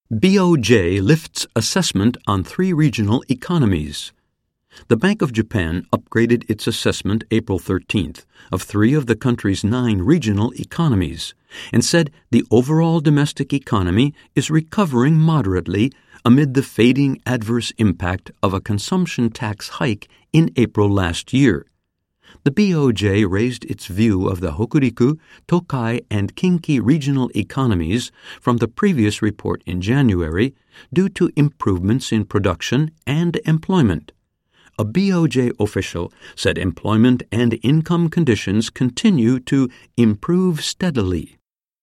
BOJ lifts assessment on 3 regional economies. The Bank of Japan upgraded its assessment April 13th of 3 of the country's 9 regional economies and said the overall domestic economy is recovering moderately amid the fading adverse impact of a consumption tax hike in April last year. The BOJ raised its view of the Hokuriku, Tokai, and Kinki regional economies from the previous report in January due to improvements in production and employment. A BOJ official said employment and income conditions continue to improve steadily.